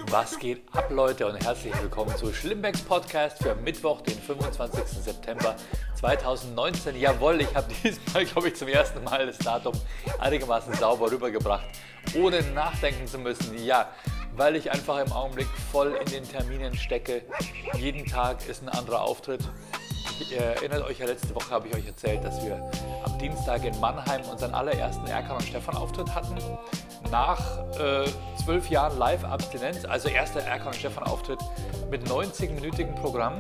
Was geht ab, Leute, und herzlich willkommen zu Schlimmbecks Podcast für Mittwoch, den 25. September 2019. Jawohl, ich habe diesmal, glaube ich, zum ersten Mal das Datum einigermaßen sauber rübergebracht, ohne nachdenken zu müssen. Ja, weil ich einfach im Augenblick voll in den Terminen stecke. Jeden Tag ist ein anderer Auftritt. Ihr erinnert euch ja, letzte Woche habe ich euch erzählt, dass wir am Dienstag in Mannheim unseren allerersten Erkan und Stefan Auftritt hatten. Nach 12 Jahren Live-Abstinenz, also erster Erkan und Stefan Auftritt mit 90-minütigem Programm.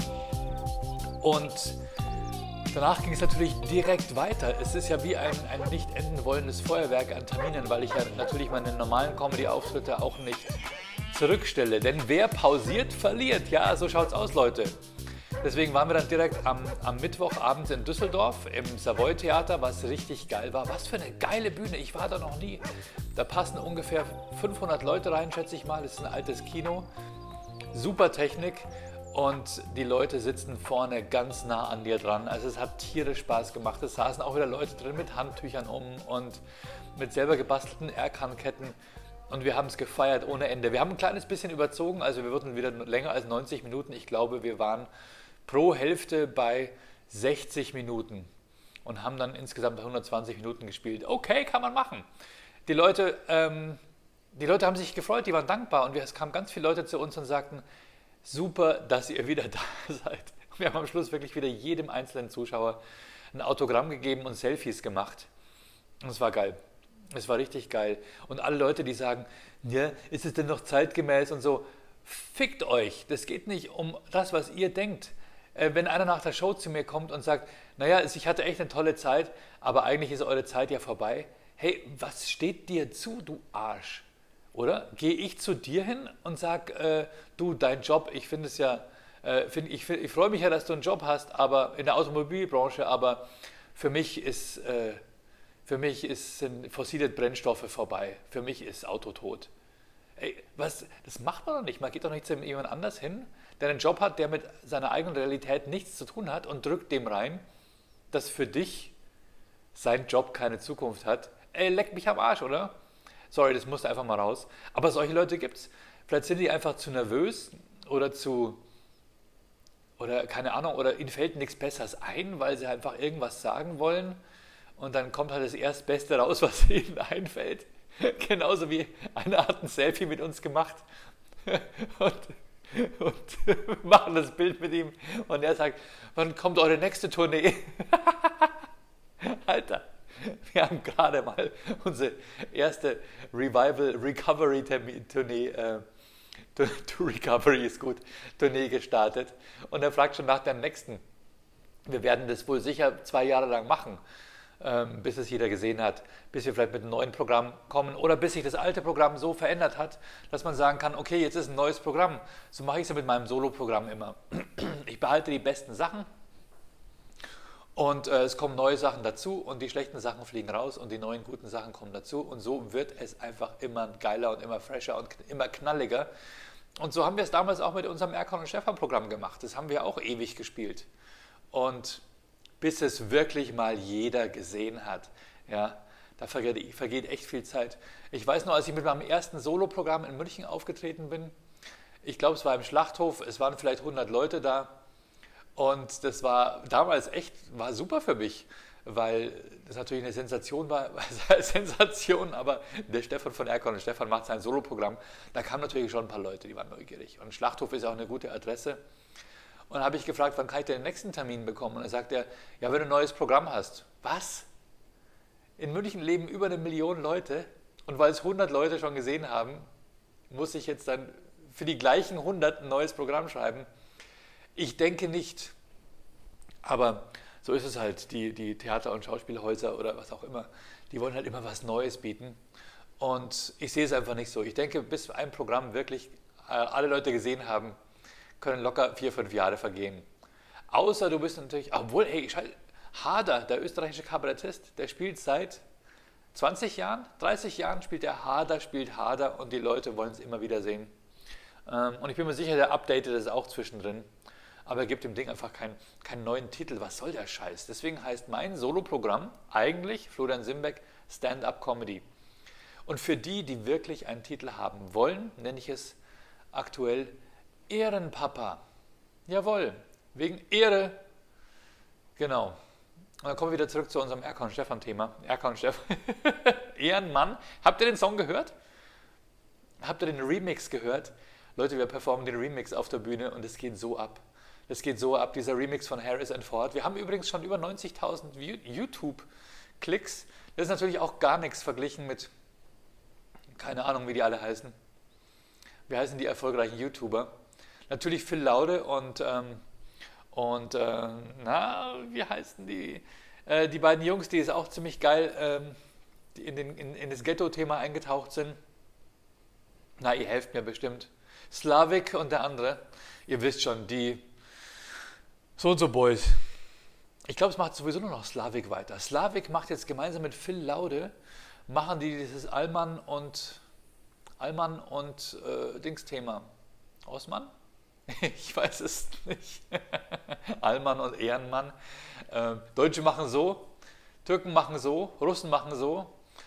Und danach ging es natürlich direkt weiter. Es ist ja wie ein nicht enden wollendes Feuerwerk an Terminen, weil ich ja natürlich meine normalen Comedy-Auftritte auch nicht zurückstelle. Denn wer pausiert, verliert. Ja, so schaut's aus, Leute. Deswegen waren wir dann direkt am Mittwochabend in Düsseldorf im Savoy Theater, was richtig geil war. Was für eine geile Bühne, ich war da noch nie. Da passen ungefähr 500 Leute rein, schätze ich mal. Das ist ein altes Kino, super Technik und die Leute sitzen vorne ganz nah an dir dran. Also es hat tierisch Spaß gemacht. Es saßen auch wieder Leute drin mit Handtüchern und mit selber gebastelten Erkan-Ketten. Und wir haben es gefeiert ohne Ende. Wir haben ein kleines bisschen überzogen, also wir wurden wieder länger als 90 Minuten. Ich glaube, wir waren pro Hälfte bei 60 Minuten und haben dann insgesamt 120 Minuten gespielt. Okay, kann man machen. Die Leute haben sich gefreut, die waren dankbar und es kamen ganz viele Leute zu uns und sagten, super, dass ihr wieder da seid. Wir haben am Schluss wirklich wieder jedem einzelnen Zuschauer ein Autogramm gegeben und Selfies gemacht. Und es war geil. Es war richtig geil. Und alle Leute, die sagen, ja, ist es denn noch zeitgemäß und so, fickt euch. Das geht nicht um das, was ihr denkt. Wenn einer nach der Show zu mir kommt und sagt, naja, ich hatte echt eine tolle Zeit, aber eigentlich ist eure Zeit ja vorbei. Hey, was steht dir zu, du Arsch? Oder? Gehe ich zu dir hin und sag, du, dein Job, ich finde es ja, ich freue mich ja, dass du einen Job hast, aber in der Automobilbranche, aber für mich sind fossile Brennstoffe vorbei. Für mich ist Auto tot. Ey, das macht man doch nicht. Man geht doch nicht zu jemand anders hin, der einen Job hat, der mit seiner eigenen Realität nichts zu tun hat und drückt dem rein, dass für dich sein Job keine Zukunft hat. Ey, leck mich am Arsch, oder? Sorry, das musste einfach mal raus. Aber solche Leute gibt's. Vielleicht sind die einfach zu nervös oder keine Ahnung, oder ihnen fällt nichts Besseres ein, weil sie einfach irgendwas sagen wollen. Und dann kommt halt das Erstbeste raus, was ihnen einfällt. Genauso wie einer hat ein Selfie mit uns gemacht und machen das Bild mit ihm. Und er sagt, wann kommt eure nächste Tournee? Alter, wir haben gerade mal unsere erste Recovery-Tournee, to Recovery ist gut, Tournee gestartet. Und er fragt schon nach der nächsten. Wir werden das wohl sicher 2 Jahre lang machen. Bis es jeder gesehen hat, bis wir vielleicht mit einem neuen Programm kommen oder bis sich das alte Programm so verändert hat, dass man sagen kann, okay, jetzt ist ein neues Programm. So mache ich es ja mit meinem Solo-Programm immer. Ich behalte die besten Sachen und es kommen neue Sachen dazu und die schlechten Sachen fliegen raus und die neuen guten Sachen kommen dazu und so wird es einfach immer geiler und immer fresher und immer knalliger. Und so haben wir es damals auch mit unserem Erkan und Stefan Programm gemacht. Das haben wir auch ewig gespielt. Und bis es wirklich mal jeder gesehen hat. Ja, da vergeht echt viel Zeit. Ich weiß noch, als ich mit meinem ersten Soloprogramm in München aufgetreten bin, ich glaube, es war im Schlachthof, es waren vielleicht 100 Leute da und das war damals war super für mich, weil das natürlich eine Sensation war, Sensation, aber der Stefan von Erkan und Stefan macht sein Soloprogramm, da kamen natürlich schon ein paar Leute, die waren neugierig und Schlachthof ist auch eine gute Adresse. Und dann habe ich gefragt, wann kann ich denn den nächsten Termin bekommen? Und dann sagt er, ja, wenn du ein neues Programm hast. Was? In München leben über 1 Million Leute und weil es 100 Leute schon gesehen haben, muss ich jetzt dann für die gleichen 100 ein neues Programm schreiben? Ich denke nicht. Aber so ist es halt, die Theater- und Schauspielhäuser oder was auch immer, die wollen halt immer was Neues bieten. Und ich sehe es einfach nicht so. Ich denke, bis ein Programm wirklich alle Leute gesehen haben, können locker 4-5 Jahre vergehen. Außer du bist natürlich, obwohl, hey, Harder, der österreichische Kabarettist, der spielt seit 20 Jahren, 30 Jahren spielt Harder und die Leute wollen es immer wieder sehen. Und ich bin mir sicher, der updatet es auch zwischendrin. Aber er gibt dem Ding einfach keinen neuen Titel. Was soll der Scheiß? Deswegen heißt mein Soloprogramm eigentlich, Florian Simbeck, Stand-Up Comedy. Und für die, die wirklich einen Titel haben wollen, nenne ich es aktuell Ehrenpapa. Jawohl, wegen Ehre. Genau. Und dann kommen wir wieder zurück zu unserem Erkan Stefan-Thema. Erkan Stefan. Ehrenmann. Habt ihr den Song gehört? Habt ihr den Remix gehört? Leute, wir performen den Remix auf der Bühne und es geht so ab. Es geht so ab, dieser Remix von Harris and Ford. Wir haben übrigens schon über 90.000 YouTube-Klicks. Das ist natürlich auch gar nichts verglichen mit, keine Ahnung, wie die alle heißen. Wie heißen die erfolgreichen YouTuber? Natürlich Phil Laude und wie heißen die? Die beiden Jungs, die ist auch ziemlich geil die in das Ghetto-Thema eingetaucht sind. Na, ihr helft mir bestimmt. Slavik und der andere. Ihr wisst schon, die so und so Boys. Ich glaube, es macht sowieso nur noch Slavik weiter. Slavik macht jetzt gemeinsam mit Phil Laude, machen die dieses Allmann und Dings-Thema. Osman? Ich weiß es nicht. Allmann und Ehrenmann. Deutsche machen so, Türken machen so, Russen machen so.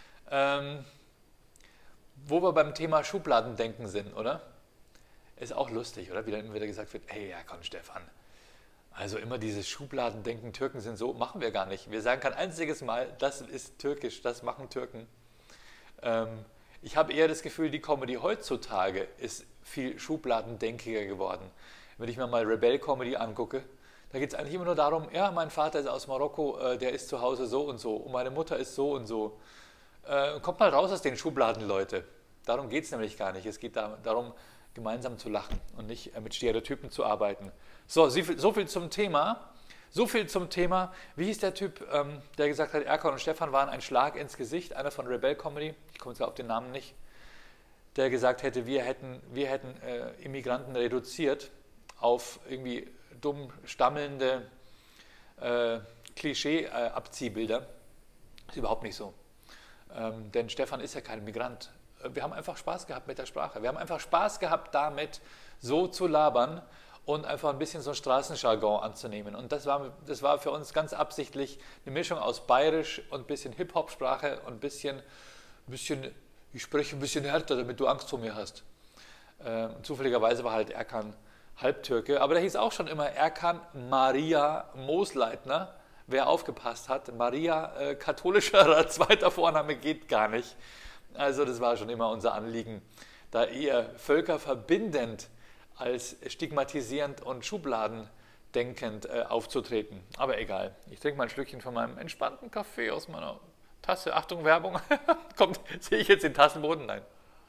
Wo wir beim Thema Schubladendenken sind, oder? Ist auch lustig, oder? Wie dann immer wieder gesagt wird, hey, ja komm Stefan, also immer dieses Schubladendenken, Türken sind so, machen wir gar nicht. Wir sagen kein einziges Mal, das ist türkisch, das machen Türken. Ich habe eher das Gefühl, die Comedy heutzutage ist viel schubladendenkiger geworden. Wenn ich mir mal Rebell-Comedy angucke, da geht es eigentlich immer nur darum, ja, mein Vater ist aus Marokko, der ist zu Hause so und so und meine Mutter ist so und so. Kommt mal raus aus den Schubladen, Leute. Darum geht es nämlich gar nicht. Es geht darum, gemeinsam zu lachen und nicht mit Stereotypen zu arbeiten. So viel zum Thema. So viel zum Thema. Wie hieß der Typ, der gesagt hat, Erkan und Stefan waren ein Schlag ins Gesicht, einer von Rebell Comedy, ich komme jetzt auf den Namen nicht, der gesagt hätte, wir hätten Immigranten reduziert auf irgendwie dumm stammelnde Klischee-Abziehbilder. Ist überhaupt nicht so. Denn Stefan ist ja kein Migrant. Wir haben einfach Spaß gehabt mit der Sprache. Wir haben einfach Spaß gehabt damit, so zu labern und einfach ein bisschen so ein Straßenjargon anzunehmen. Und das war für uns ganz absichtlich eine Mischung aus Bayerisch und ein bisschen Hip-Hop-Sprache und ein bisschen, ich spreche ein bisschen härter, damit du Angst vor mir hast. Zufälligerweise war halt Erkan Halbtürke, aber der hieß auch schon immer Erkan Maria Moosleitner. Wer aufgepasst hat, Maria, katholischerer zweiter Vorname geht gar nicht. Also das war schon immer unser Anliegen, da eher völkerverbindend als stigmatisierend und schubladendenkend aufzutreten. Aber egal, ich trinke mal ein Stückchen von meinem entspannten Kaffee aus meiner Tasse. Achtung, Werbung. Kommt, sehe ich jetzt den Tassenboden? Nein.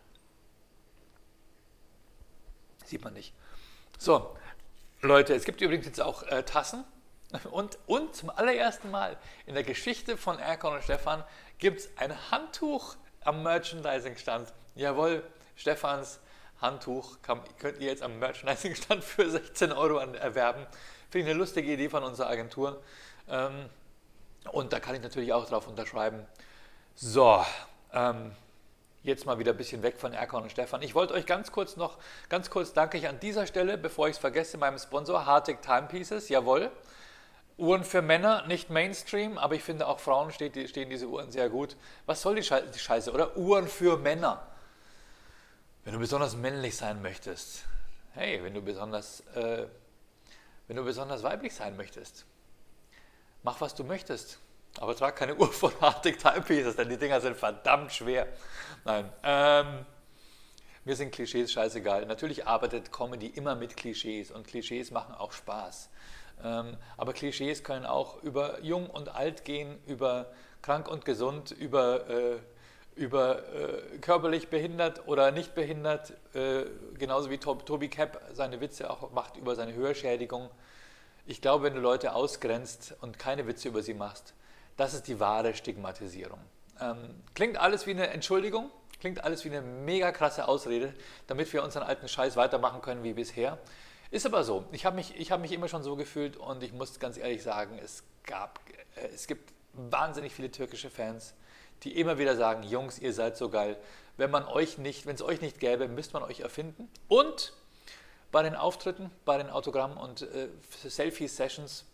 Sieht man nicht. So, Leute, es gibt übrigens jetzt auch Tassen. Und zum allerersten Mal in der Geschichte von Erkan und Stefan gibt es ein Handtuch am Merchandising-Stand. Jawohl, Stefans Handtuch könnt ihr jetzt am Merchandising-Stand für 16 € erwerben. Finde ich eine lustige Idee von unserer Agentur. Und da kann ich natürlich auch drauf unterschreiben. So, jetzt mal wieder ein bisschen weg von Erkan und Stefan. Ich wollte euch ganz kurz danke ich an dieser Stelle, bevor ich es vergesse, meinem Sponsor Hartig Timepieces. Jawohl. Uhren für Männer, nicht Mainstream, aber ich finde auch Frauen stehen diese Uhren sehr gut. Was soll die Scheiße, oder? Uhren für Männer. Wenn du besonders männlich sein möchtest, hey, wenn du besonders weiblich sein möchtest, mach was du möchtest, aber trag keine Uhr von Hartig Timepieces, denn die Dinger sind verdammt schwer. Nein, mir sind Klischees scheißegal. Natürlich arbeitet Comedy immer mit Klischees und Klischees machen auch Spaß. Aber Klischees können auch über jung und alt gehen, über krank und gesund, über körperlich behindert oder nicht behindert, genauso wie Tobi Kepp seine Witze auch macht über seine Hörschädigung. Ich glaube, wenn du Leute ausgrenzt und keine Witze über sie machst, das ist die wahre Stigmatisierung. Klingt alles wie eine Entschuldigung, klingt alles wie eine mega krasse Ausrede, damit wir unseren alten Scheiß weitermachen können wie bisher. Ist aber so. Ich hab mich immer schon so gefühlt und ich muss ganz ehrlich sagen, es gibt wahnsinnig viele türkische Fans, die immer wieder sagen, Jungs, ihr seid so geil. Wenn es euch nicht gäbe, müsste man euch erfinden. Und bei den Auftritten, bei den Autogramm- und Selfie-Sessions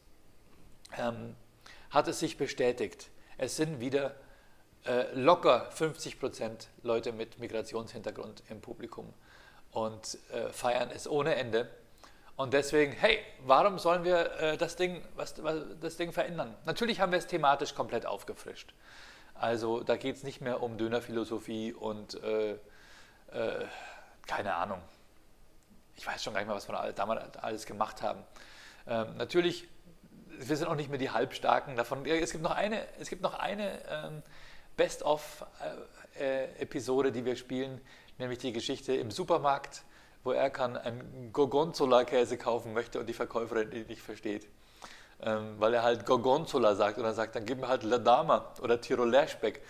hat es sich bestätigt. Es sind wieder locker 50% Leute mit Migrationshintergrund im Publikum. und feiern es ohne Ende. Und deswegen, hey, warum sollen wir das Ding verändern? Natürlich haben wir es thematisch komplett aufgefrischt. Also da geht es nicht mehr um Dönerphilosophie und keine Ahnung. Ich weiß schon gar nicht mehr, was wir damals alles gemacht haben. Natürlich, wir sind auch nicht mehr die Halbstarken davon. Es gibt noch eine Best-of-Episode, die wir spielen, nämlich die Geschichte im Supermarkt, wo Erkan einen Gorgonzola-Käse kaufen möchte und die Verkäuferin ihn nicht versteht. Weil er halt Gorgonzola sagt und dann sagt, dann gib mir halt La Dama oder Tiroler Speck.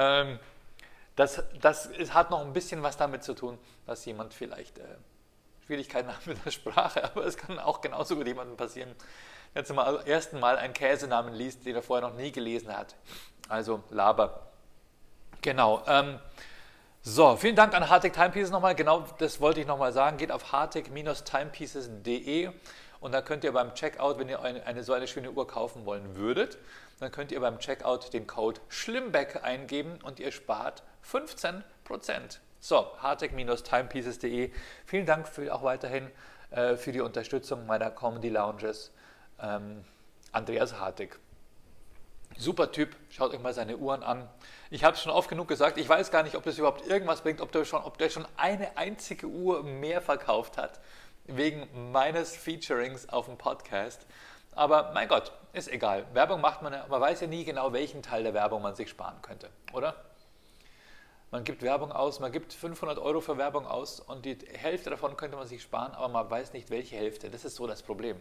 Das hat noch ein bisschen was damit zu tun, dass jemand vielleicht Schwierigkeiten hat mit der Sprache, aber es kann auch genauso gut jemandem passieren, der zum ersten Mal einen Käsenamen liest, den er vorher noch nie gelesen hat. Also Laber. Genau. So, vielen Dank an Hartig Timepieces nochmal. Genau, das wollte ich nochmal sagen. Geht auf hartig-timepieces.de und da könnt ihr beim Checkout, wenn ihr so eine schöne Uhr kaufen wollen würdet, dann könnt ihr beim Checkout den Code Schlimmbeck eingeben und ihr spart 15%. So, hartig-timepieces.de. Vielen Dank auch weiterhin für die Unterstützung meiner Comedy Lounges. Andreas Hartig. Super Typ, schaut euch mal seine Uhren an. Ich habe es schon oft genug gesagt, ich weiß gar nicht, ob das überhaupt irgendwas bringt, ob der schon eine einzige Uhr mehr verkauft hat, wegen meines Featurings auf dem Podcast. Aber mein Gott, ist egal. Werbung macht man weiß ja nie genau, welchen Teil der Werbung man sich sparen könnte, oder? Man gibt Werbung aus, man gibt 500 € für Werbung aus und die Hälfte davon könnte man sich sparen, aber man weiß nicht, welche Hälfte. Das ist so das Problem.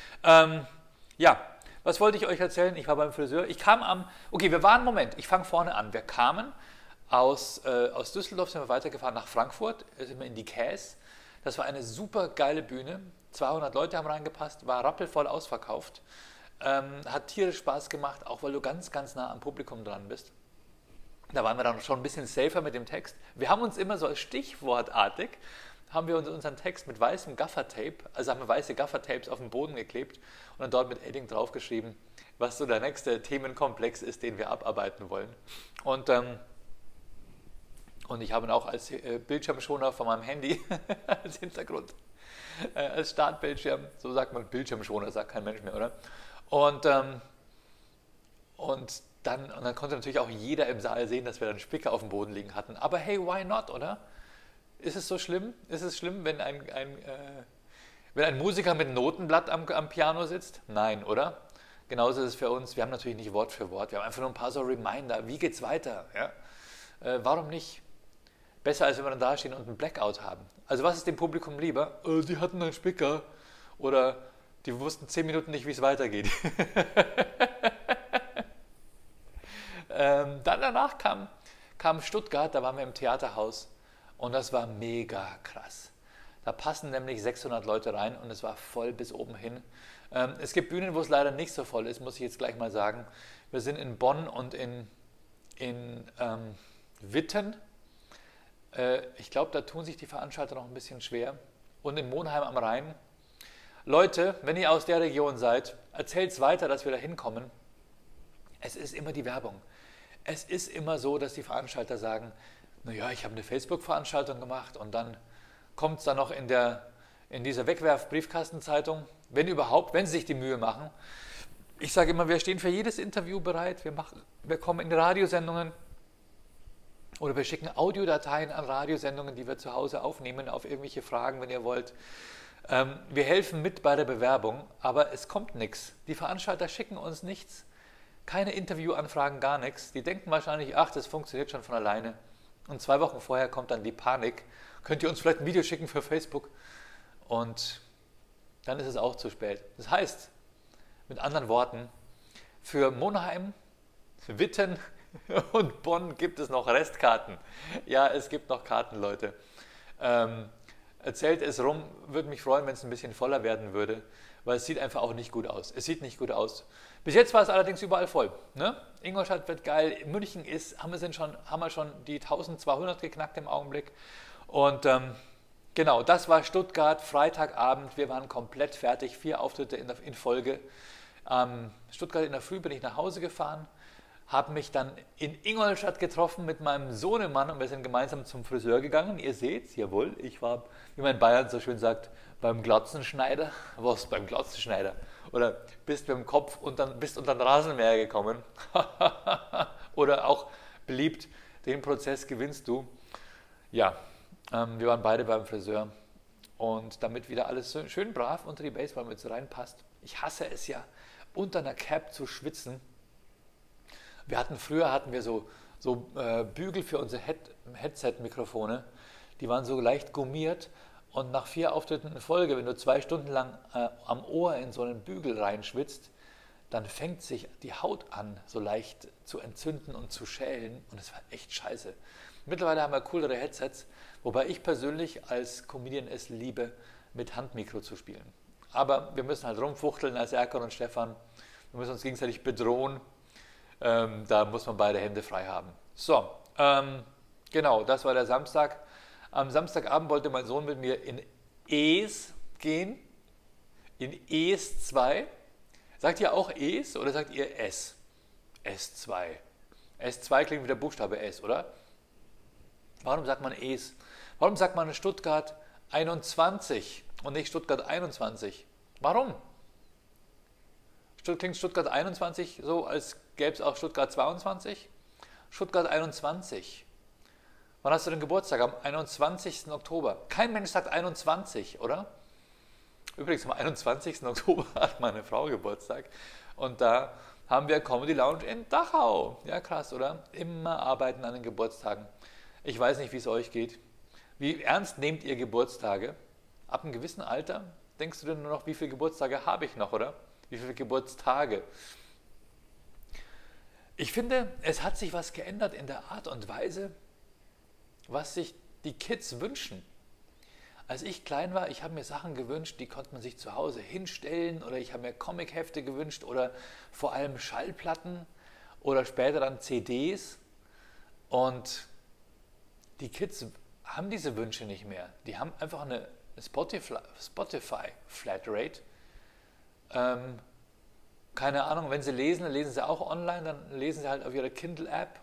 Ja, was wollte ich euch erzählen? Ich war beim Friseur. Ich fange vorne an. Wir kamen aus Düsseldorf, sind wir weitergefahren nach Frankfurt, sind wir in die Käs. Das war eine super geile Bühne. 200 Leute haben reingepasst, war rappelvoll ausverkauft. Hat tierisch Spaß gemacht, auch weil du ganz, ganz nah am Publikum dran bist. Da waren wir dann schon ein bisschen safer mit dem Text. Wir haben uns immer so als stichwortartig, haben wir unseren Text mit weißem Gaffertape, also haben wir weiße Gaffertapes auf den Boden geklebt und dann dort mit Edding draufgeschrieben, was so der nächste Themenkomplex ist, den wir abarbeiten wollen. Und ich habe ihn auch als Bildschirmschoner von meinem Handy als Hintergrund, als Startbildschirm, so sagt man Bildschirmschoner, sagt kein Mensch mehr, oder? Und dann konnte natürlich auch jeder im Saal sehen, dass wir dann Spicker auf dem Boden liegen hatten. Aber hey, why not, oder? Ist es so schlimm? Ist es schlimm, wenn ein Musiker mit Notenblatt am Piano sitzt? Nein, oder? Genauso ist es für uns. Wir haben natürlich nicht Wort für Wort. Wir haben einfach nur ein paar so Reminder. Wie geht's weiter? Ja? Warum nicht? Besser, als wenn wir dann da stehen und einen Blackout haben. Also was ist dem Publikum lieber? Die hatten einen Spicker. Oder die wussten 10 Minuten nicht, wie es weitergeht. Dann danach kam Stuttgart, da waren wir im Theaterhaus und das war mega krass. Da passen nämlich 600 Leute rein und es war voll bis oben hin. Es gibt Bühnen, wo es leider nicht so voll ist, muss ich jetzt gleich mal sagen. Wir sind in Bonn und in Witten. Ich glaube, da tun sich die Veranstalter noch ein bisschen schwer. Und in Monheim am Rhein. Leute, wenn ihr aus der Region seid, erzählt es weiter, dass wir da hinkommen. Es ist immer die Werbung. Es ist immer so, dass die Veranstalter sagen, naja, ich habe eine Facebook-Veranstaltung gemacht und dann kommt es dann noch in dieser Wegwerf-Briefkastenzeitung, wenn überhaupt, wenn sie sich die Mühe machen. Ich sage immer, wir stehen für jedes Interview bereit, wir kommen in Radiosendungen oder wir schicken Audiodateien an Radiosendungen, die wir zu Hause aufnehmen, auf irgendwelche Fragen, wenn ihr wollt. Wir helfen mit bei der Bewerbung, aber es kommt nichts. Die Veranstalter schicken uns nichts. Keine Interviewanfragen, gar nichts. Die denken wahrscheinlich, ach, das funktioniert schon von alleine. Und 2 Wochen vorher kommt dann die Panik. Könnt ihr uns vielleicht ein Video schicken für Facebook? Und dann ist es auch zu spät. Das heißt, mit anderen Worten, für Monheim, für Witten und Bonn gibt es noch Restkarten. Ja, es gibt noch Karten, Leute. Erzählt es rum, würde mich freuen, wenn es ein bisschen voller werden würde, weil es sieht einfach auch nicht gut aus. Es sieht nicht gut aus. Bis jetzt war es allerdings überall voll. Ne? Ingolstadt wird geil, München haben wir schon die 1200 geknackt im Augenblick. Und genau, das war Stuttgart, Freitagabend, wir waren komplett fertig, 4 Auftritte in Folge. Stuttgart in der Früh bin ich nach Hause gefahren, habe mich dann in Ingolstadt getroffen mit meinem Sohnemann und wir sind gemeinsam zum Friseur gegangen. Ihr seht's, jawohl, ich war, wie man in Bayern so schön sagt, beim Glatzenschneider. Was, beim Glatzenschneider? Oder bist mit dem Kopf bist unter den Rasenmäher gekommen. Oder auch beliebt, den Prozess gewinnst du. Ja, wir waren beide beim Friseur. Und damit wieder alles so schön brav unter die Baseballmütze reinpasst. Ich hasse es ja, unter einer Cap zu schwitzen. Früher hatten wir so Bügel für unsere Headset-Mikrofone. Die waren so leicht gummiert. Und nach 4 Auftritten in Folge, wenn du 2 Stunden lang am Ohr in so einen Bügel reinschwitzt, dann fängt sich die Haut an, so leicht zu entzünden und zu schälen. Und es war echt scheiße. Mittlerweile haben wir coolere Headsets, wobei ich persönlich als Comedian es liebe, mit Handmikro zu spielen. Aber wir müssen halt rumfuchteln als Erkan und Stefan. Wir müssen uns gegenseitig bedrohen. Da muss man beide Hände frei haben. So, genau, das war der Samstag. Am Samstagabend wollte mein Sohn mit mir in Es gehen. In Es 2. Sagt ihr auch Es oder sagt ihr S? S2. S2 klingt wie der Buchstabe S, oder? Warum sagt man Es? Warum sagt man Stuttgart 21 und nicht Stuttgart 21? Warum? Klingt Stuttgart 21 so, als gäbe es auch Stuttgart 22? Stuttgart 21. Wann hast du denn Geburtstag? Am 21. Oktober. Kein Mensch sagt 21, oder? Übrigens, am 21. Oktober hat meine Frau Geburtstag. Und da haben wir Comedy Lounge in Dachau. Ja, krass, oder? Immer arbeiten an den Geburtstagen. Ich weiß nicht, wie es euch geht. Wie ernst nehmt ihr Geburtstage? Ab einem gewissen Alter denkst du denn nur noch, wie viele Geburtstage habe ich noch, oder? Wie viele Geburtstage? Ich finde, es hat sich was geändert in der Art und Weise, was sich die Kids wünschen. Als ich klein war, ich habe mir Sachen gewünscht, die konnte man sich zu Hause hinstellen, oder ich habe mir Comichefte gewünscht oder vor allem Schallplatten oder später dann CDs. Und die Kids haben diese Wünsche nicht mehr. Die haben einfach eine Spotify-Flatrate. Keine Ahnung, wenn sie lesen, dann lesen sie auch online, dann lesen sie halt auf ihrer Kindle-App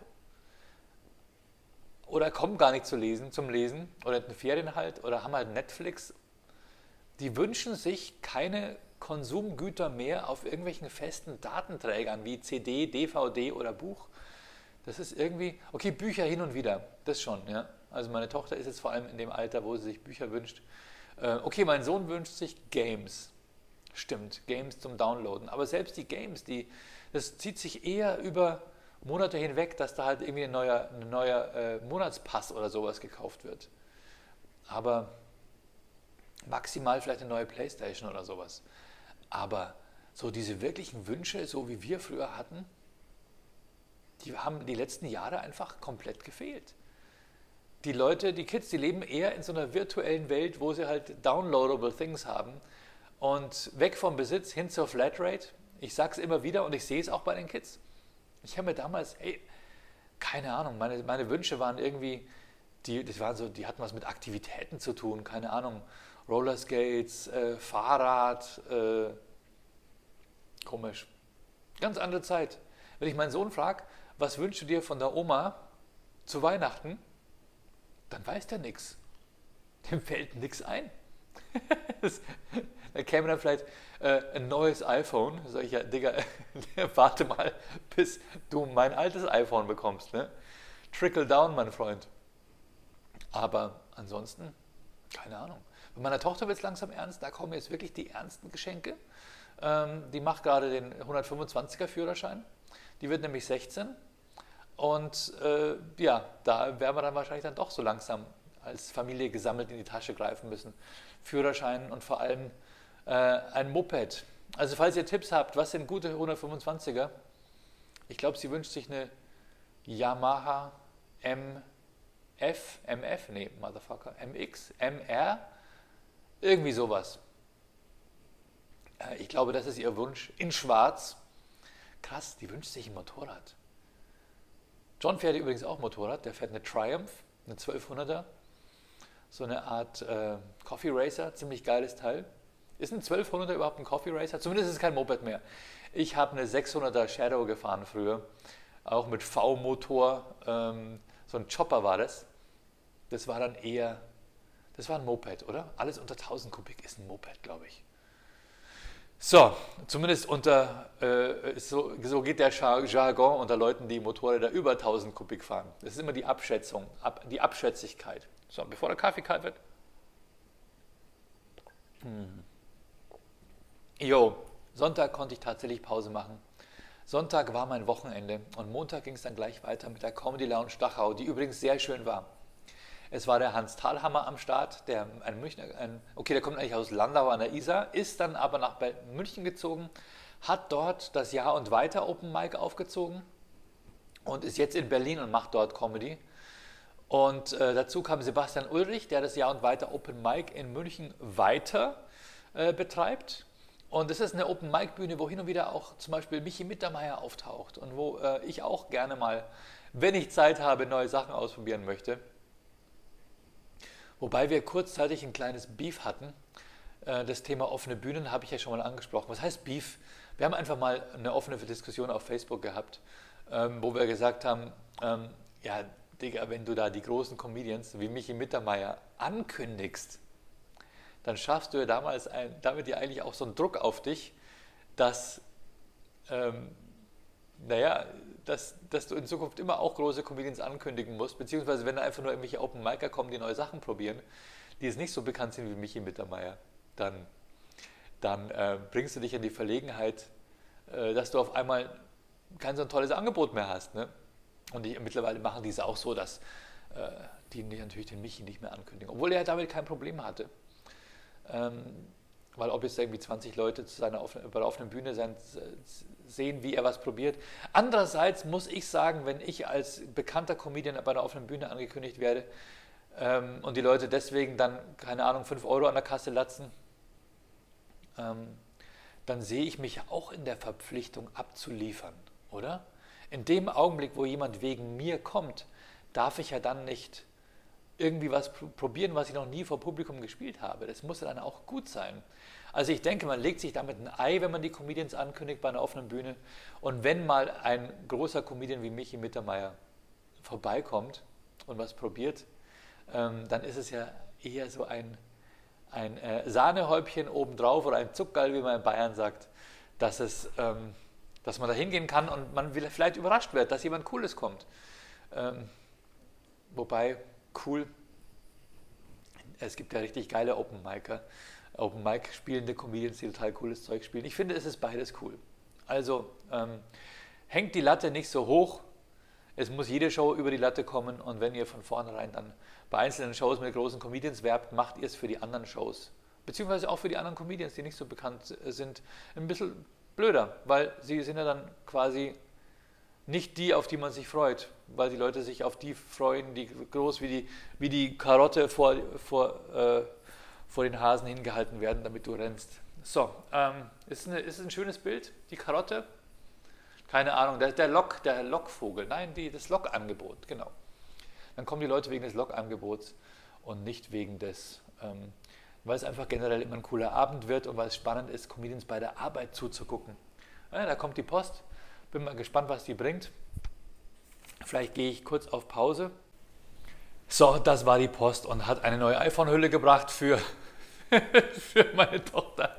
oder kommen gar nicht zum Lesen oder in den Ferien halt oder haben halt Netflix. Die wünschen sich keine Konsumgüter mehr auf irgendwelchen festen Datenträgern wie CD, DVD oder Buch. Das ist irgendwie, okay, Bücher hin und wieder, das schon, ja. Also meine Tochter ist jetzt vor allem in dem Alter, wo sie sich Bücher wünscht. Okay, mein Sohn wünscht sich Games. Stimmt, Games zum Downloaden. Aber selbst die Games, das zieht sich eher über Monate hinweg, dass da halt irgendwie ein neuer Monatspass oder sowas gekauft wird. Aber maximal vielleicht eine neue Playstation oder sowas. Aber so diese wirklichen Wünsche, so wie wir früher hatten, die haben die letzten Jahre einfach komplett gefehlt. Die Leute, die Kids, die leben eher in so einer virtuellen Welt, wo sie halt downloadable Things haben und weg vom Besitz hin zur Flatrate. Ich sage es immer wieder und ich sehe es auch bei den Kids. Ich habe mir damals, keine Ahnung, meine Wünsche waren irgendwie, die hatten was mit Aktivitäten zu tun, keine Ahnung, Rollerskates, Fahrrad, komisch. Ganz andere Zeit. Wenn ich meinen Sohn frage, was wünschst du dir von der Oma zu Weihnachten, dann weiß der nichts. Dem fällt nichts ein. Da käme dann vielleicht ein neues iPhone. Da sage ich, ja, Digga, warte mal, bis du mein altes iPhone bekommst. Ne? Trickle down, mein Freund. Aber ansonsten, keine Ahnung. Bei meiner Tochter wird es langsam ernst. Da kommen jetzt wirklich die ernsten Geschenke. Die macht gerade den 125er Führerschein. Die wird nämlich 16. Und ja, da werden wir dann wahrscheinlich dann doch so langsam als Familie gesammelt in die Tasche greifen müssen. Führerschein und vor allem ein Moped. Also falls ihr Tipps habt, was sind gute 125er? Ich glaube, sie wünscht sich eine Yamaha MX, MR, irgendwie sowas. Ich glaube, das ist ihr Wunsch. In schwarz. Krass, die wünscht sich ein Motorrad. John fährt übrigens auch Motorrad, der fährt eine Triumph, eine 1200er, so eine Art Coffee Racer, ziemlich geiles Teil. Ist ein 1200er überhaupt ein Coffee Racer? Zumindest ist es kein Moped mehr. Ich habe eine 600er Shadow gefahren früher, auch mit V-Motor, so ein Chopper war das. Das war dann eher, das war ein Moped, oder? Alles unter 1000 Kubik ist ein Moped, glaube ich. So, zumindest so geht der Jargon unter Leuten, die Motorräder über 1000 Kubik fahren. Das ist immer die Abschätzung, die Abschätzigkeit. So, bevor der Kaffee kalt wird. Jo, Sonntag konnte ich tatsächlich Pause machen. Sonntag war mein Wochenende und Montag ging es dann gleich weiter mit der Comedy Lounge Dachau, die übrigens sehr schön war. Es war der Hans Thalhammer am Start, der kommt eigentlich aus Landau an der Isar, ist dann aber nach München gezogen, hat dort das Jahr und weiter Open Mic aufgezogen und ist jetzt in Berlin und macht dort Comedy. Und dazu kam Sebastian Ulrich, der das Jahr und weiter Open Mic in München weiter betreibt. Und es ist eine Open Mic Bühne, wo hin und wieder auch zum Beispiel Michi Mittermeier auftaucht und wo ich auch gerne mal, wenn ich Zeit habe, neue Sachen ausprobieren möchte. Wobei wir kurzzeitig ein kleines Beef hatten. Das Thema offene Bühnen habe ich ja schon mal angesprochen. Was heißt Beef? Wir haben einfach mal eine offene Diskussion auf Facebook gehabt, wo wir gesagt haben, ja Digga, wenn du da die großen Comedians wie Michi Mittermeier ankündigst, dann schaffst du ja damit ja eigentlich auch so einen Druck auf dich, dass dass du in Zukunft immer auch große Comedians ankündigen musst, beziehungsweise wenn da einfach nur irgendwelche Open Micer kommen, die neue Sachen probieren, die jetzt nicht so bekannt sind wie Michi Mittermeier, dann bringst du dich in die Verlegenheit, dass du auf einmal kein so ein tolles Angebot mehr hast. Ne? Und mittlerweile machen die es auch so, dass die natürlich den Michi nicht mehr ankündigen, obwohl er damit kein Problem hatte. Weil ob jetzt irgendwie 20 Leute bei der offenen Bühne sehen, wie er was probiert. Andererseits muss ich sagen, wenn ich als bekannter Comedian bei der offenen Bühne angekündigt werde und die Leute deswegen dann, keine Ahnung, 5 Euro an der Kasse latzen, dann sehe ich mich auch in der Verpflichtung abzuliefern, oder? In dem Augenblick, wo jemand wegen mir kommt, darf ich ja dann nicht irgendwie was probieren, was ich noch nie vor Publikum gespielt habe. Das muss dann auch gut sein. Also ich denke, man legt sich damit ein Ei, wenn man die Comedians ankündigt bei einer offenen Bühne. Und wenn mal ein großer Comedian wie Michi Mittermeier vorbeikommt und was probiert, dann ist es ja eher so ein Sahnehäubchen obendrauf oder ein Zuckerl, wie man in Bayern sagt, dass man da hingehen kann und man vielleicht überrascht wird, dass jemand Cooles kommt. Wobei, cool, es gibt ja richtig geile Open Mic spielende Comedians, die total cooles Zeug spielen. Ich finde, es ist beides cool. Also hängt die Latte nicht so hoch, es muss jede Show über die Latte kommen und wenn ihr von vornherein dann bei einzelnen Shows mit großen Comedians werbt, macht ihr es für die anderen Shows. Beziehungsweise auch für die anderen Comedians, die nicht so bekannt sind, ein bisschen blöder, weil sie sind ja dann quasi nicht die, auf die man sich freut, weil die Leute sich auf die freuen, die groß wie die Karotte vor den Hasen hingehalten werden, damit du rennst. So, ist ein schönes Bild, die Karotte? Keine Ahnung, der Lockvogel, nein, das Lockangebot, genau. Dann kommen die Leute wegen des Lockangebots und nicht wegen weil es einfach generell immer ein cooler Abend wird und weil es spannend ist, Comedians bei der Arbeit zuzugucken. Ja, da kommt die Post. Bin mal gespannt, was die bringt. Vielleicht gehe ich kurz auf Pause. So, das war die Post und hat eine neue iPhone-Hülle gebracht für meine Tochter.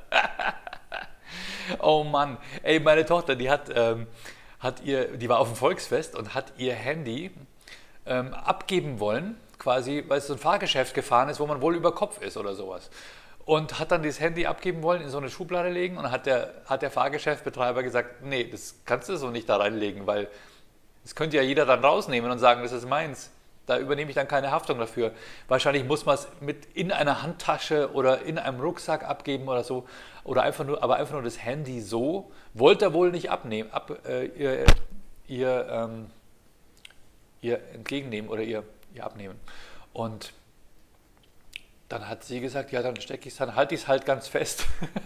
Oh Mann, ey, meine Tochter, die war auf dem Volksfest und hat ihr Handy abgeben wollen, quasi, weil es so ein Fahrgeschäft gefahren ist, wo man wohl über Kopf ist oder sowas. Und hat dann das Handy abgeben wollen, in so eine Schublade legen und hat der Fahrgeschäftsbetreiber gesagt, nee, das kannst du so nicht da reinlegen, weil das könnte ja jeder dann rausnehmen und sagen, das ist meins. Da übernehme ich dann keine Haftung dafür. Wahrscheinlich muss man es in einer Handtasche oder in einem Rucksack abgeben oder so. Oder einfach nur das Handy so. Wollte er wohl nicht abnehmen, ihr entgegennehmen oder ihr abnehmen. Und dann hat sie gesagt, ja, dann halte ich es halt ganz fest.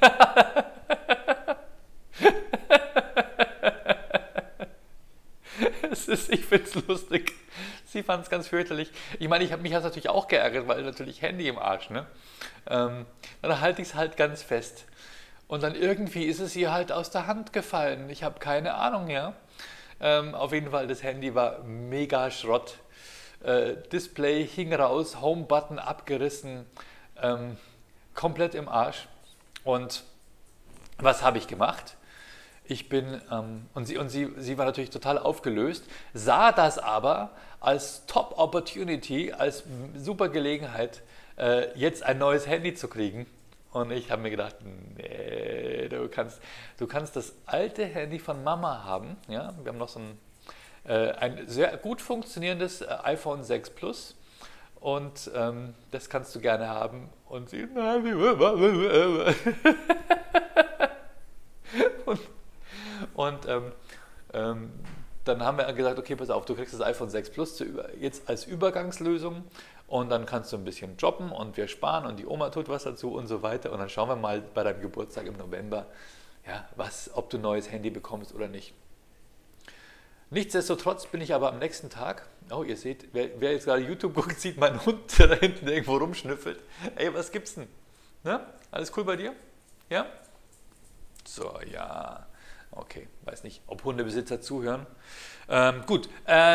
Ich finde es lustig. Sie fand es ganz fürchterlich. Ich meine, mich hat es natürlich auch geärgert, weil natürlich Handy im Arsch, ne? Dann halte ich es halt ganz fest. Und dann irgendwie ist es ihr halt aus der Hand gefallen. Ich habe keine Ahnung, ja. Auf jeden Fall, das Handy war mega Schrott. Display hing raus, Home-Button abgerissen, komplett im Arsch. Und was habe ich gemacht? Ich bin, sie war natürlich total aufgelöst, sah das aber als Top-Opportunity, als super Gelegenheit, jetzt ein neues Handy zu kriegen. Und ich habe mir gedacht, nee, du kannst das alte Handy von Mama haben. Ja? Wir haben noch so ein sehr gut funktionierendes iPhone 6 Plus. Und das kannst du gerne haben. Und sie, und dann haben wir gesagt, okay, pass auf, du kriegst das iPhone 6 Plus jetzt als Übergangslösung und dann kannst du ein bisschen jobben und wir sparen und die Oma tut was dazu und so weiter. Und dann schauen wir mal bei deinem Geburtstag im November, ja, ob du ein neues Handy bekommst oder nicht. Nichtsdestotrotz bin ich aber am nächsten Tag, oh, ihr seht, wer jetzt gerade YouTube guckt, sieht meinen Hund, der da hinten irgendwo rumschnüffelt. Ey, was gibt's denn? Na, alles cool bei dir? Ja? So, ja. Okay, weiß nicht, ob Hundebesitzer zuhören. Gut,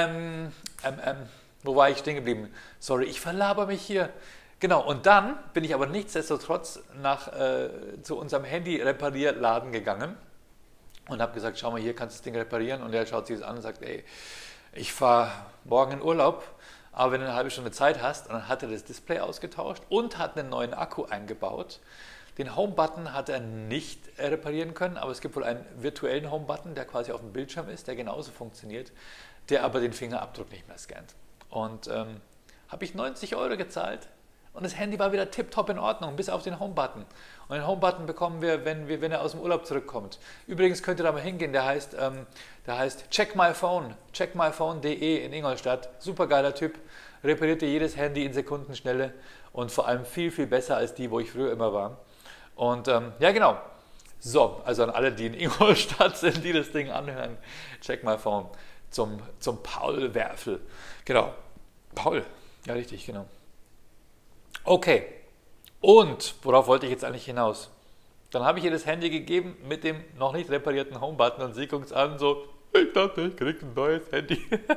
wo war ich stehen geblieben? Sorry, ich verlaber mich hier. Genau, und dann bin ich aber nichtsdestotrotz zu unserem Handy-Reparierladen gegangen und habe gesagt, schau mal, hier kannst du das Ding reparieren. Und er schaut sich das an und sagt, ey, ich fahre morgen in Urlaub, aber wenn du eine halbe Stunde Zeit hast, und dann hat er das Display ausgetauscht und hat einen neuen Akku eingebaut. Den Home-Button hat er nicht reparieren können, aber es gibt wohl einen virtuellen Home-Button, der quasi auf dem Bildschirm ist, der genauso funktioniert, der aber den Fingerabdruck nicht mehr scannt. Und habe ich 90 € gezahlt und das Handy war wieder tipptopp in Ordnung, bis auf den Home-Button. Und den Home-Button bekommen wir, wenn er aus dem Urlaub zurückkommt. Übrigens könnt ihr da mal hingehen, der heißt Check My Phone, checkmyphone.de in Ingolstadt. Super geiler Typ, repariert dir jedes Handy in Sekundenschnelle und vor allem viel, viel besser als die, wo ich früher immer war. Und ja, genau. So, also an alle, die in Ingolstadt sind, die das Ding anhören, check my phone zum Paul Werfel. Genau. Paul, ja richtig, genau. Okay. Und worauf wollte ich jetzt eigentlich hinaus? Dann habe ich ihr das Handy gegeben mit dem noch nicht reparierten Home-Button und sie guckt es an so, ich dachte, ich kriege ein neues Handy.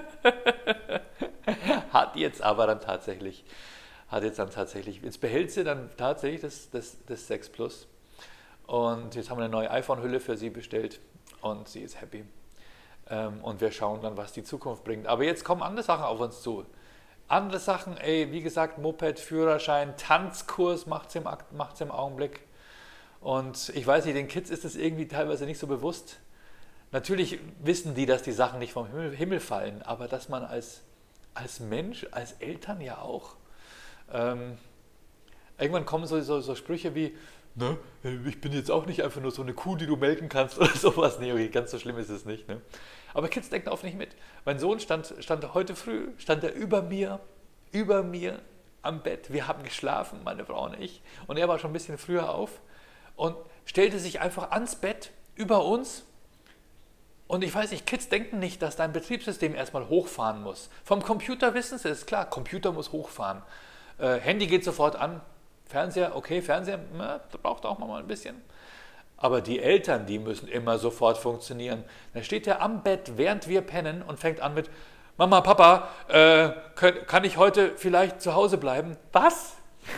Hat jetzt dann tatsächlich, jetzt behält sie dann tatsächlich das 6 Plus. Und jetzt haben wir eine neue iPhone-Hülle für sie bestellt und sie ist happy. Und wir schauen dann, was die Zukunft bringt. Aber jetzt kommen andere Sachen auf uns zu. Andere Sachen, wie gesagt, Moped, Führerschein, Tanzkurs macht's im Augenblick. Und ich weiß nicht, den Kids ist es irgendwie teilweise nicht so bewusst. Natürlich wissen die, dass die Sachen nicht vom Himmel fallen, aber dass man als Mensch, als Eltern ja auch, irgendwann kommen so Sprüche wie, ne, ich bin jetzt auch nicht einfach nur so eine Kuh, die du melken kannst oder sowas. Nee, okay, ganz so schlimm ist es nicht. Ne? Aber Kids denken oft nicht mit. Mein Sohn stand heute früh, stand er über mir am Bett. Wir haben geschlafen, meine Frau und ich. Und er war schon ein bisschen früher auf und stellte sich einfach ans Bett über uns. Und ich weiß nicht, Kids denken nicht, dass dein Betriebssystem erstmal hochfahren muss. Vom Computer wissen sie, ist klar, Computer muss hochfahren. Handy geht sofort an. Fernseher, okay, Fernseher, braucht auch mal ein bisschen. Aber die Eltern, die müssen immer sofort funktionieren. Dann steht er am Bett, während wir pennen und fängt an mit, Mama, Papa, kann ich heute vielleicht zu Hause bleiben? Was?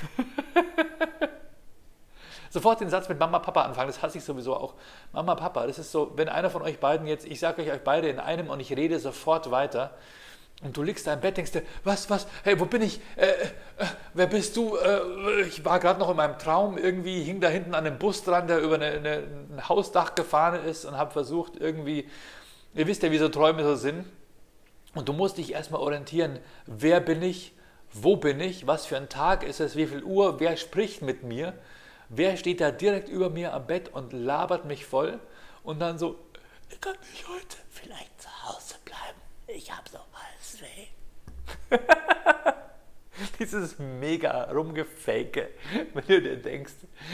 Sofort den Satz mit Mama, Papa anfangen, das hasse ich sowieso auch. Mama, Papa, das ist so, wenn einer von euch beiden jetzt, ich sage euch beide in einem und ich rede sofort weiter und du liegst da im Bett, denkst dir, was, hey, wo bin ich, wer bist du, ich war gerade noch in meinem Traum, irgendwie hing da hinten an einem Bus dran, der über ein Hausdach gefahren ist und habe versucht irgendwie, ihr wisst ja, wie so Träume so sind und du musst dich erstmal orientieren, wer bin ich, wo bin ich, was für ein Tag ist es, wie viel Uhr, wer spricht mit mir. Wer steht da direkt über mir am Bett und labert mich voll und dann so, ich kann nicht heute vielleicht zu Hause bleiben, ich habe so Halsweh. Dieses mega Rumgefake, wenn du dir denkst,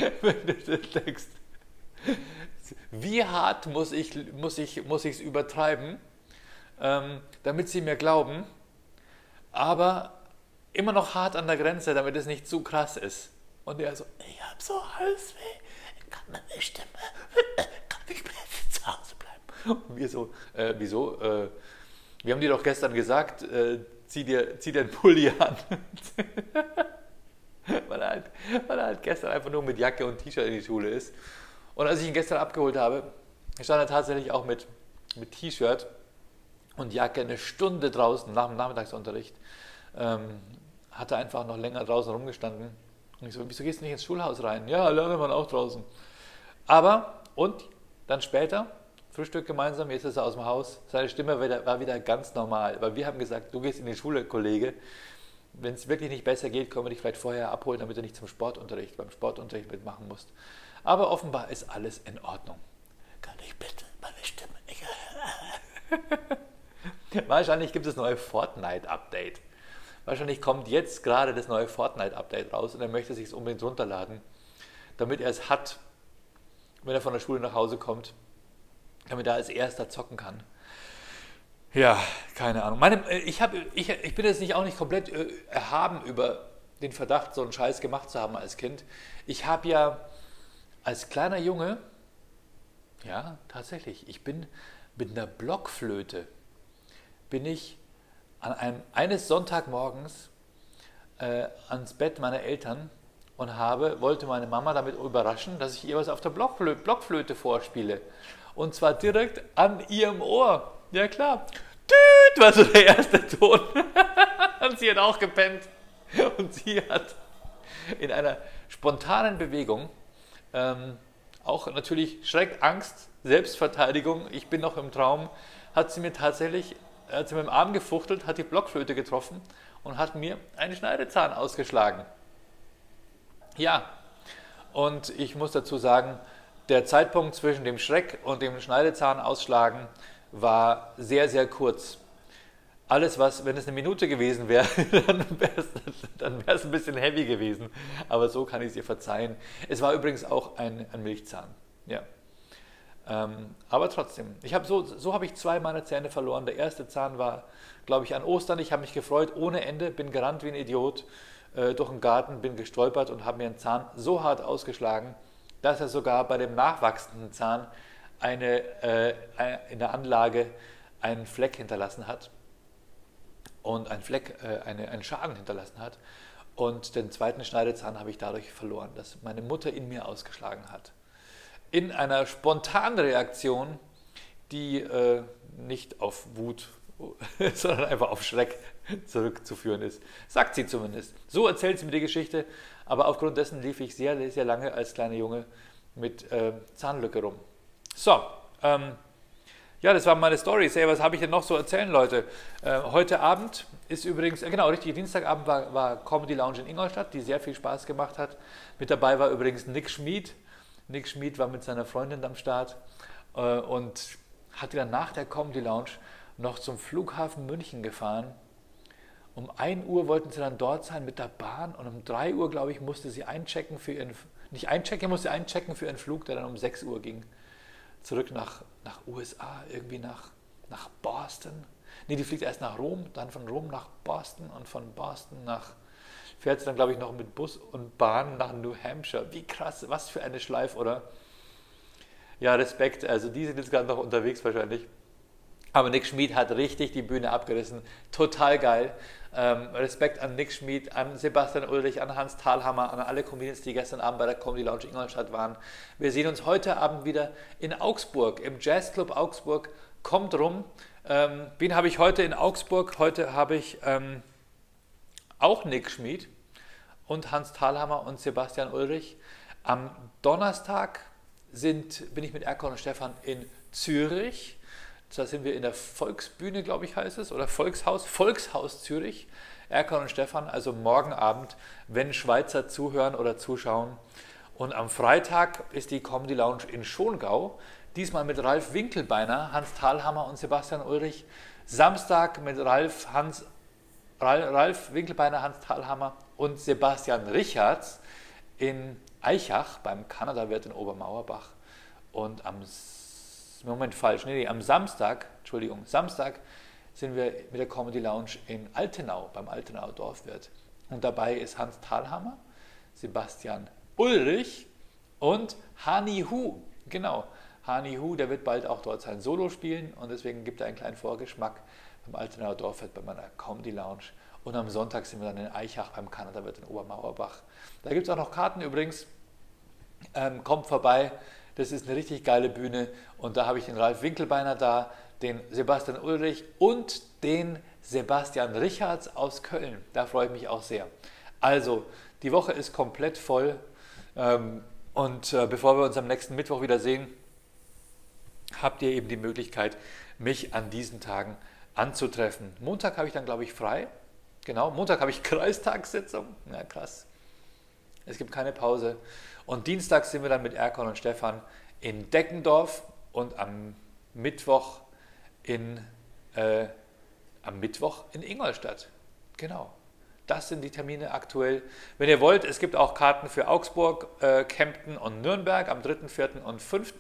wie hart muss ich es übertreiben, damit sie mir glauben, aber immer noch hart an der Grenze, damit es nicht zu krass ist. Und er so, ich habe so Halsweh, kann meine Stimme, kann ich bitte zu Hause bleiben? Und wir so, wieso? Wir haben dir doch gestern gesagt, zieh dir einen Pulli an. weil er halt gestern einfach nur mit Jacke und T-Shirt in die Schule ist. Und als ich ihn gestern abgeholt habe, stand er tatsächlich auch mit T-Shirt und Jacke eine Stunde draußen nach dem Nachmittagsunterricht. Hat er einfach noch länger draußen rumgestanden. Und ich so, wieso gehst du nicht ins Schulhaus rein? Ja, lernt man auch draußen. Aber, und dann später, Frühstück gemeinsam, jetzt ist er aus dem Haus. Seine Stimme war wieder ganz normal, weil wir haben gesagt, du gehst in die Schule, Kollege. Wenn es wirklich nicht besser geht, können wir dich vielleicht vorher abholen, damit du nicht beim Sportunterricht mitmachen musst. Aber offenbar ist alles in Ordnung. Kann ich bitte meine Stimme? Wahrscheinlich gibt es neue Fortnite-Update. Wahrscheinlich kommt jetzt gerade das neue Fortnite-Update raus und er möchte sich es unbedingt runterladen, damit er es hat, wenn er von der Schule nach Hause kommt, damit er als erster zocken kann. Ja, keine Ahnung. Ich bin jetzt auch nicht komplett erhaben über den Verdacht, so einen Scheiß gemacht zu haben als Kind. Ich habe ja als kleiner Junge, ja, tatsächlich, ich bin mit einer Blockflöte, bin ich eines Sonntagmorgens ans Bett meiner Eltern und wollte meine Mama damit überraschen, dass ich ihr was auf der Blockflöte vorspiele. Und zwar direkt an ihrem Ohr. Ja klar. Düt war so der erste Ton. Und sie hat auch gepennt. Und sie hat in einer spontanen Bewegung, auch natürlich Schreck, Angst, Selbstverteidigung, ich bin noch im Traum, hat sie mir tatsächlich, hat sie mit dem Arm gefuchtelt, hat die Blockflöte getroffen und hat mir einen Schneidezahn ausgeschlagen. Ja, und ich muss dazu sagen, der Zeitpunkt zwischen dem Schreck und dem Schneidezahn ausschlagen war sehr, sehr kurz. Alles, wenn es eine Minute gewesen wäre, dann wäre es ein bisschen heavy gewesen. Aber so kann ich es ihr verzeihen. Es war übrigens auch ein Milchzahn. Ja. Aber trotzdem, so habe ich 2 meiner Zähne verloren. Der erste Zahn war, glaube ich, an Ostern. Ich habe mich gefreut ohne Ende, bin gerannt wie ein Idiot durch den Garten, bin gestolpert und habe mir einen Zahn so hart ausgeschlagen, dass er sogar bei dem nachwachsenden Zahn in der Anlage einen Fleck hinterlassen hat und einen Schaden hinterlassen hat. Und den zweiten Schneidezahn habe ich dadurch verloren, dass meine Mutter in mir ausgeschlagen hat. In einer spontanen Reaktion, die nicht auf Wut, sondern einfach auf Schreck zurückzuführen ist. Sagt sie zumindest. So erzählt sie mir die Geschichte, aber aufgrund dessen lief ich sehr, sehr lange als kleiner Junge mit Zahnlücke rum. So, ja, das waren meine Storys. Hey, was habe ich denn noch so erzählen, Leute? Heute Abend ist übrigens, genau, richtig, Dienstagabend war Comedy Lounge in Ingolstadt, die sehr viel Spaß gemacht hat. Mit dabei war übrigens Nick Schmid. Nick Schmid war mit seiner Freundin am Start und hat dann nach der Comedy Lounge noch zum Flughafen München gefahren. Um 1 Uhr wollten sie dann dort sein mit der Bahn und um 3 Uhr, glaube ich, musste sie einchecken für ihren Flug, der dann um 6 Uhr ging. Zurück nach USA, irgendwie nach Boston. Nee, die fliegt erst nach Rom, dann von Rom nach Boston und von Boston fährt sie dann, glaube ich, noch mit Bus und Bahn nach New Hampshire. Wie krass, was für eine Schleife, oder? Ja, Respekt, also die sind jetzt gerade noch unterwegs wahrscheinlich. Aber Nick Schmid hat richtig die Bühne abgerissen. Total geil. Respekt an Nick Schmid, an Sebastian Ulrich, an Hans Thalhammer, an alle Comedians, die gestern Abend bei der Comedy Lounge Ingolstadt waren. Wir sehen uns heute Abend wieder in Augsburg, im Jazzclub Augsburg. Kommt rum. Wen habe ich heute in Augsburg? Heute habe ich auch Nick Schmid und Hans Thalhammer und Sebastian Ulrich. Am Donnerstag bin ich mit Erkan und Stefan in Zürich. Da sind wir in der Volksbühne, glaube ich, heißt es, oder Volkshaus Zürich. Erkan und Stefan, also morgen Abend, wenn Schweizer zuhören oder zuschauen. Und am Freitag ist die Comedy Lounge in Schongau, diesmal mit Ralf Winkelbeiner, Hans Thalhammer und Sebastian Ulrich. Samstag mit Ralf Winkelbeiner, Hans Thalhammer und Sebastian Richards in Aichach beim Kanada-Wirt in Obermauerbach. Und am Samstag sind wir mit der Comedy Lounge in Altenau, beim Altenauer Dorfwirt. Und dabei ist Hans Thalhammer, Sebastian Ulrich und Hani Hu. Genau, Hani Hu, der wird bald auch dort sein Solo spielen und deswegen gibt er einen kleinen Vorgeschmack beim Altenaer Dorffest bei meiner Comedy Lounge. Und am Sonntag sind wir dann in Eichach beim Kanada-Wirt in Obermauerbach. Da gibt es auch noch Karten übrigens. Kommt vorbei, das ist eine richtig geile Bühne und da habe ich den Ralf Winkelbeiner da, den Sebastian Ulrich und den Sebastian Richards aus Köln. Da freue ich mich auch sehr. Also, die Woche ist komplett voll und bevor wir uns am nächsten Mittwoch wieder sehen, habt ihr eben die Möglichkeit, mich an diesen Tagen anzutreffen. Montag habe ich dann, glaube ich, frei. Genau, Montag habe ich Kreistagssitzung. Na krass. Es gibt keine Pause. Und Dienstag sind wir dann mit Erkan und Stefan in Deckendorf und am Mittwoch in Ingolstadt. Genau. Das sind die Termine aktuell. Wenn ihr wollt, es gibt auch Karten für Augsburg, Kempten und Nürnberg am 3., 4. und 5.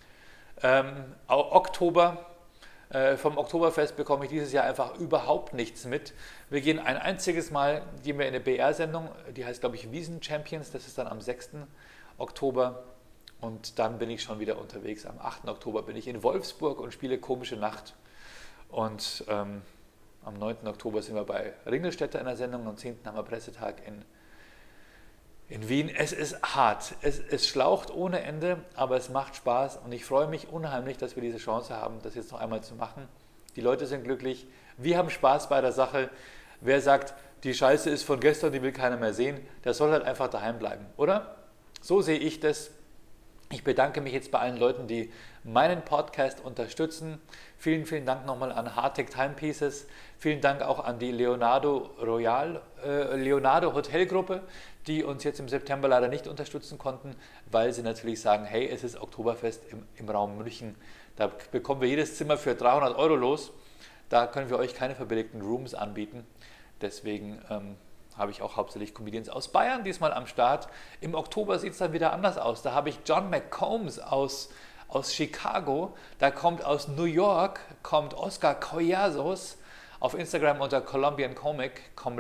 Oktober. Vom Oktoberfest bekomme ich dieses Jahr einfach überhaupt nichts mit. Wir gehen ein einziges Mal, gehen wir in eine BR-Sendung, die heißt, glaube ich, Wiesen Champions, das ist dann am 6. Oktober und dann bin ich schon wieder unterwegs. Am 8. Oktober bin ich in Wolfsburg und spiele Komische Nacht und am 9. Oktober sind wir bei Ringelstädter in der Sendung, am 10. haben wir Pressetag in Wien. Es ist hart, es schlaucht ohne Ende, aber es macht Spaß und ich freue mich unheimlich, dass wir diese Chance haben, das jetzt noch einmal zu machen. Die Leute sind glücklich, wir haben Spaß bei der Sache. Wer sagt, die Scheiße ist von gestern, die will keiner mehr sehen, der soll halt einfach daheim bleiben, oder? So sehe ich das. Ich bedanke mich jetzt bei allen Leuten, die meinen Podcast unterstützen. Vielen, vielen Dank nochmal an Hardtech Timepieces. Vielen Dank auch an die Leonardo Hotelgruppe, die uns jetzt im September leider nicht unterstützen konnten, weil sie natürlich sagen, hey, es ist Oktoberfest im Raum München. Da bekommen wir jedes Zimmer für 300 € los. Da können wir euch keine verbilligten Rooms anbieten. Deswegen habe ich auch hauptsächlich Comedians aus Bayern diesmal am Start. Im Oktober sieht es dann wieder anders aus. Da habe ich John McCombs aus Chicago. Da kommt aus New York, kommt Oscar Collazos auf Instagram unter Colombian Comic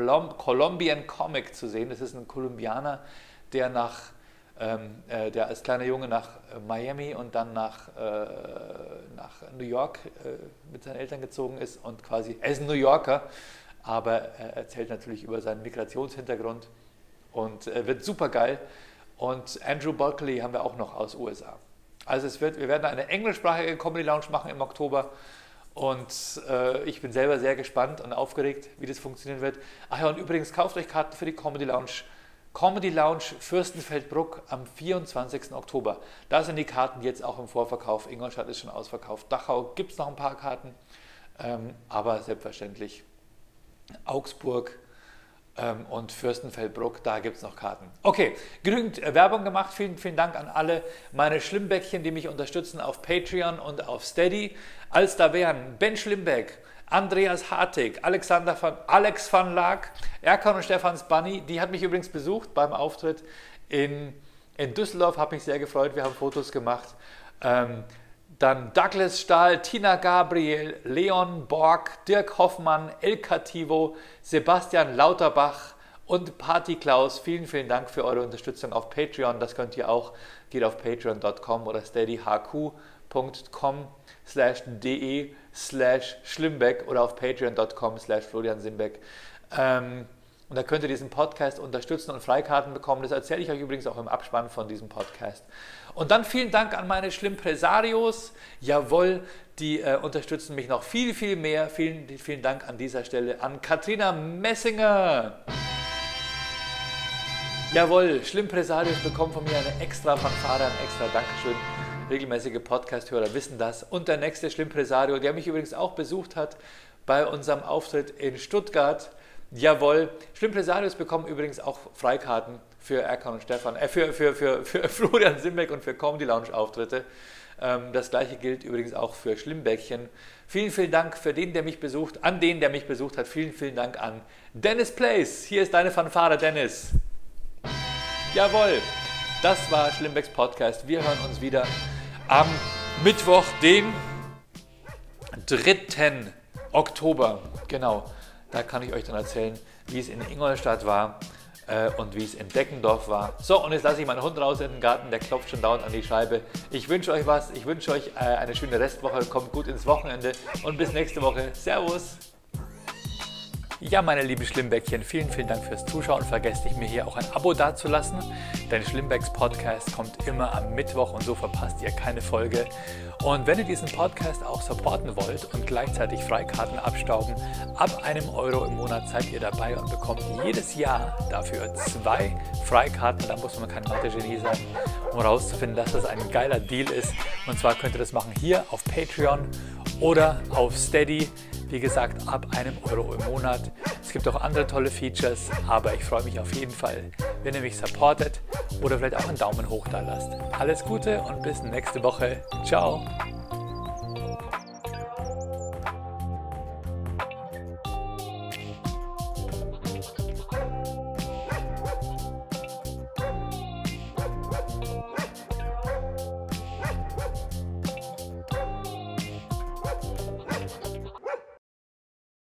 zu sehen. Das ist ein Kolumbianer, der der als kleiner Junge nach Miami und dann nach New York mit seinen Eltern gezogen ist und quasi, er ist ein New Yorker, aber er erzählt natürlich über seinen Migrationshintergrund und wird super geil. Und Andrew Bulkley haben wir auch noch aus USA. Also wir werden eine englischsprachige Comedy Lounge machen im Oktober und ich bin selber sehr gespannt und aufgeregt, wie das funktionieren wird. Ach ja, und übrigens kauft euch Karten für die Comedy Lounge. Comedy Lounge Fürstenfeldbruck am 24. Oktober. Da sind die Karten jetzt auch im Vorverkauf. Ingolstadt ist schon ausverkauft. Dachau gibt es noch ein paar Karten, aber selbstverständlich Augsburg und Fürstenfeldbruck, da gibt es noch Karten. Okay, genügend Werbung gemacht. Vielen, vielen Dank an alle meine Schlimmbäckchen, die mich unterstützen auf Patreon und auf Steady. Als da wären Ben Schlimbeck, Andreas Hartig, Alex van Laak, Erkan und Stefans Bunny, die hat mich übrigens besucht beim Auftritt in Düsseldorf, habe mich sehr gefreut, wir haben Fotos gemacht. Dann Douglas Stahl, Tina Gabriel, Leon Borg, Dirk Hoffmann, El Cativo, Sebastian Lauterbach und Party Klaus. Vielen, vielen Dank für eure Unterstützung auf Patreon. Das könnt ihr auch. Geht auf patreon.com oder steadyhq.com/de/Schlimbeck oder auf patreon.com/Florian Simbeck. Und da könnt ihr diesen Podcast unterstützen und Freikarten bekommen. Das erzähle ich euch übrigens auch im Abspann von diesem Podcast. Und dann vielen Dank an meine Schlimmpresarios. Jawohl, die unterstützen mich noch viel, viel mehr. Vielen, vielen Dank an dieser Stelle an Katrina Messinger. Jawohl, Schlimmpresarios bekommen von mir eine extra Fanfare, ein extra Dankeschön. Regelmäßige Podcast-Hörer wissen das. Und der nächste Schlimmpresario, der mich übrigens auch besucht hat bei unserem Auftritt in Stuttgart. Jawohl, Schlimmpresarios bekommen übrigens auch Freikarten für Erkan und Stefan, für Florian Simbeck und für Comedy Lounge Auftritte. Das gleiche gilt übrigens auch für Schlimmbäckchen. Vielen, vielen Dank für den, der mich besucht, an den, der mich besucht hat. Vielen, vielen Dank an Dennis Place. Hier ist deine Fanfare, Dennis. Jawohl, das war Schlimmbecks Podcast. Wir hören uns wieder am Mittwoch, den 3. Oktober. Genau. Da kann ich euch dann erzählen, wie es in Ingolstadt war. und wie es in Deckendorf war. So, und jetzt lasse ich meinen Hund raus in den Garten, der klopft schon dauernd an die Scheibe. Ich wünsche euch was, ich wünsche euch eine schöne Restwoche, kommt gut ins Wochenende und bis nächste Woche. Servus! Ja, meine lieben Schlimmbäckchen, vielen Dank fürs Zuschauen. Vergesst nicht, mir hier auch ein Abo dazulassen. Denn Schlimmbäcks Podcast kommt immer am Mittwoch und so verpasst ihr keine Folge. Und wenn ihr diesen Podcast auch supporten wollt und gleichzeitig Freikarten abstauben, ab €1 im Monat seid ihr dabei und bekommt jedes Jahr dafür 2 Freikarten. Da muss man kein Mathe-Genie sein, um herauszufinden, dass das ein geiler Deal ist. Und zwar könnt ihr das machen hier auf Patreon oder auf Steady. Wie gesagt, ab €1 im Monat. Es gibt auch andere tolle Features, aber ich freue mich auf jeden Fall, wenn ihr mich supportet oder vielleicht auch einen Daumen hoch da lasst. Alles Gute und bis nächste Woche. Ciao!